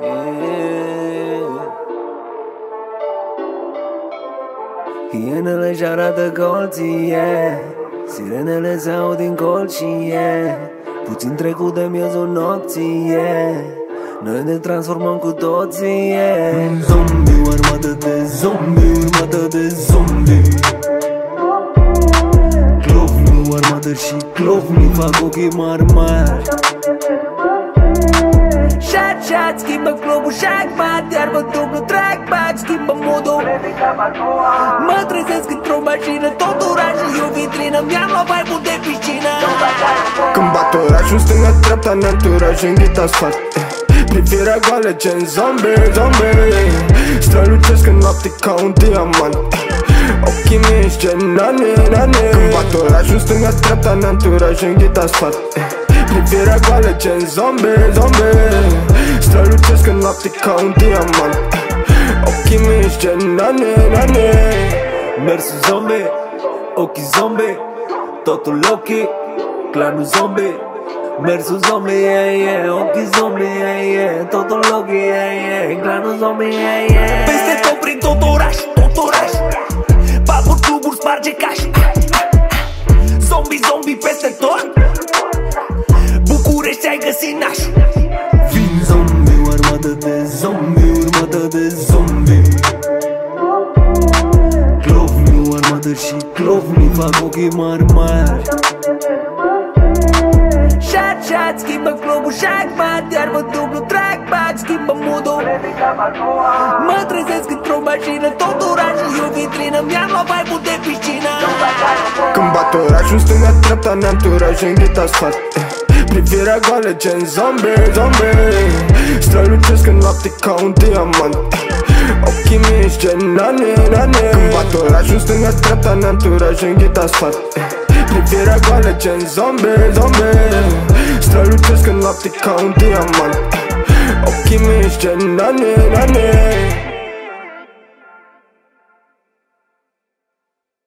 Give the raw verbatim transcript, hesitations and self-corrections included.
Hienele și arată colție, sirenele se aud din colcie. Puțin trecut de miezul nopții, noi ne transformăm cu toții. Zombie, o armată de zombie, urmată de zombie. Clovni, o armată și clovni fac ochii mari mari. Shot, shot, schimbă globul shackmat, iar mă dublu trackpad, schimbă modul. Mă trezesc într-o mașină, tot orașul e o vitrină, mi-am luat vibe-ul de piscină. Când bat orașul stânga-dreapta, ne-anturaj înghit asfalt. Privirea goală gen zombie, zombie. Strălucesc în noapte ca un diamant. Ochii mei gen nane, nane. Când bat orașul stânga-dreapta, ne-anturaj înghit asfalt. Privirea goală gen zombie, zombie. Strălucesc în noapte ca un diamant. Ochii mei gen nane, nane. Mersul zombie, ochii zombie, totul ochii, clanul zombie. Mersul zombie, yeah, yeah, ochii zombie, yeah, yeah, totul ochii, yeah, yeah, clanul zombie, yeah, yeah. Peste tot prin tot oraș, tot oraș, baburi, cluburi, sparge caș. Zombie, zombie peste tot, București ai găsit naș. Vin zombie, o armată de zombie, urmată de zombie. Clovni, o armată și clovni fac ochii mari mari. Shot, shot, schimbă globul shackmat, iar mă dublu trackpad, schimbă modul. Mă trezesc într-o mașină, tot orașul e o vitrină, mi-am luat vibe-ul de piscină. Când bat orașul stânga-dreapta, ne-anturaj înghit asfalt. Privirea goală gen zombie, zombie. Strălucesc în noapte ca un diamant. Ochii mei gen nane, nane. Când bat orașul stânga-dreapta, ne-anturaj înghit asfalt. Privirea goală gen zombie, zombie. Strălucesc în noapte ca un diamant. Ochii mei gen nane, nane.